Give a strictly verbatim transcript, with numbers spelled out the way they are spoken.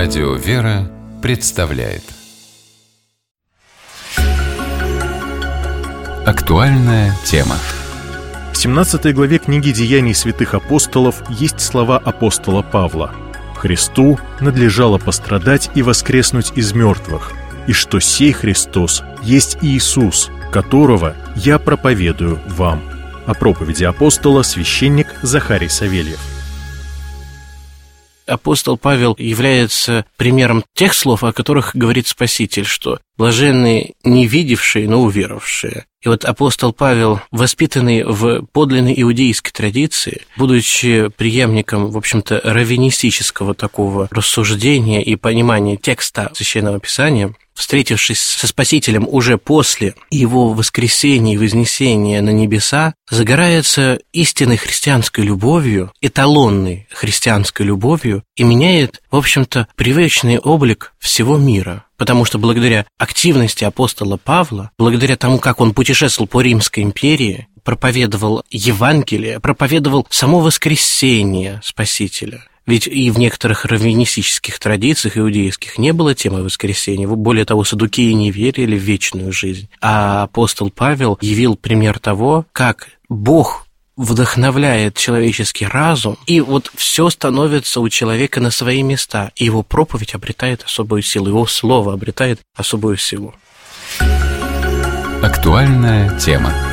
Радио «Вера» представляет актуальная тема. В семнадцатой главе книги «Деяний святых апостолов» есть слова апостола Павла: «Христу надлежало пострадать и воскреснуть из мертвых, и что сей Христос есть Иисус, которого я проповедую вам». О проповеди апостола священник Захарий Савельев. Апостол Павел является примером тех слов, о которых говорит Спаситель, что блаженны не видевшие, но уверовавшие. И вот апостол Павел, воспитанный в подлинной иудейской традиции, будучи преемником, в общем-то, раввинистического такого рассуждения и понимания текста Священного Писания, встретившись со Спасителем уже после его воскресения и вознесения на небеса, загорается истинной христианской любовью, эталонной христианской любовью, и меняет, в общем-то, привычный облик всего мира. Потому что благодаря активности апостола Павла, благодаря тому, как он путешествовал по Римской империи, проповедовал Евангелие, проповедовал само воскресение Спасителя. Ведь и в некоторых раввинистических традициях иудейских не было темы воскресения. Более того, саддукеи не верили в вечную жизнь. А апостол Павел явил пример того, как Бог вдохновляет человеческий разум, и вот все становится у человека на свои места, и его проповедь обретает особую силу, его слово обретает особую силу. Актуальная тема.